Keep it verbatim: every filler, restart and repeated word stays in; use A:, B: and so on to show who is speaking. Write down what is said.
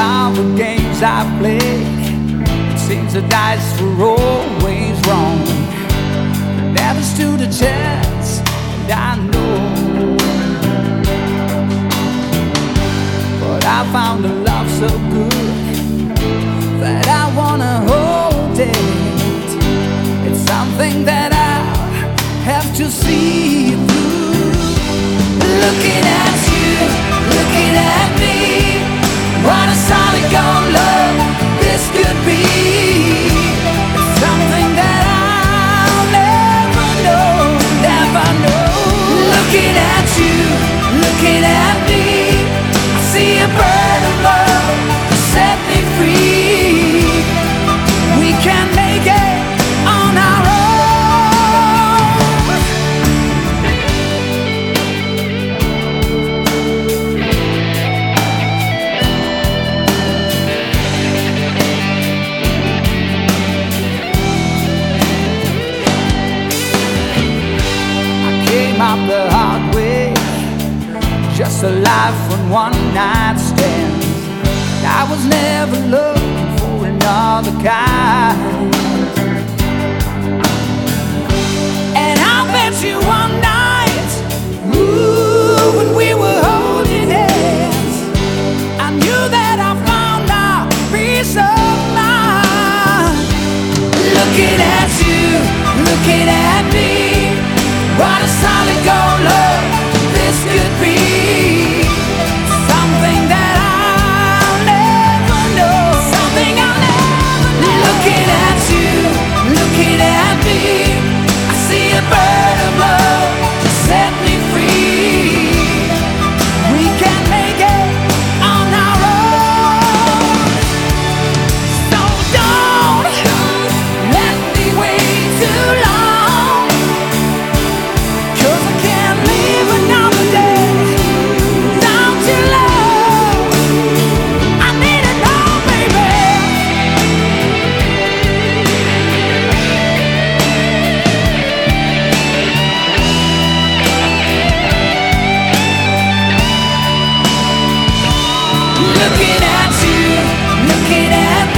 A: all the games I've played, it seems the dice were always wrong. Never stood a chance, and I know. But I found a love so good that I wanna hold it. It's something that I'll have to see through. Looking at you, looking at me, what a solid gold love this could be. It's something that I'll never know, never know. Looking at you, looking at me, I see a bird of love to set me free. We can make it on our own. Out the hard way, just a life on one night stands. I was never looking for another kind. And I'll bet you one night, ooh, when we were holding hands, I knew that I found our peace of mind. Looking at you, looking at me, what a solid gold love this could be. Something that I'll never know, something I'll never know. Looking at you, looking at me, I see a bird of love to set me free. We can make it on our own. So don't let me wait too long. Looking at you, looking at